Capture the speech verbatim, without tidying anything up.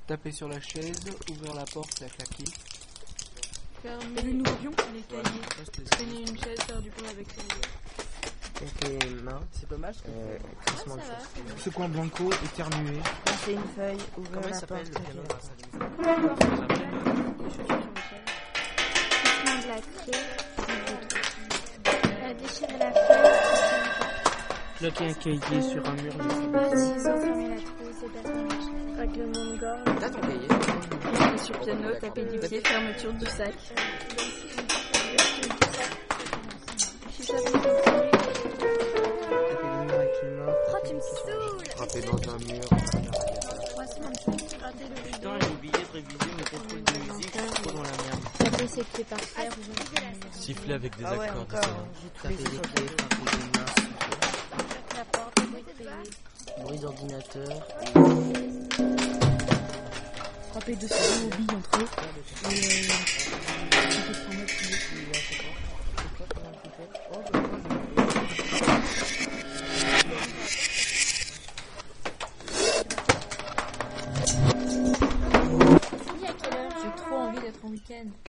Taper sur la chaise, ouvrir la porte, la claquer. Fermer les nouveaux les cahiers, traîner une chaise, faire du pont avec les avec les mains. C'est pas mal ce que euh, Ah, ça classement de va. choses. Ce coin blanco, éternuer. Passer une feuille, ouvrir Comment il la s'appelle porte. le piano claquer. grâce à la musique? les chaussures sur le sol. Prendre la clé, euh, déchirer la feuille, Bloquer un cahier sur un mur. ciseaux, fermer la trousse et passer une chaise. Règlement de gorge, T'as ton cahier? Taper sur piano, taper du pied, fermeture du sac. chicha pour Taper les murs avec les mains. Oh, tu me saoules! Frapper dans un mur, un radiateur. trois soixante-cinq, rater le rideau, Putain, j'ai oublié de réviser mes contrôles de musique, je suis trop dans la merde. taper ses clés par terre, Siffler avec des Ah ouais, accords encore. différents. J'ai Taper tous des les clés, frapper des mains, siffler. la porte, bruit de payer. Bruit d'ordinateur. Frapper deux ciseaux aux billes entre eux. Et euh, on peut prendre notre pied. Oui, à quelle heure? J'ai trop envie d'être en week-end.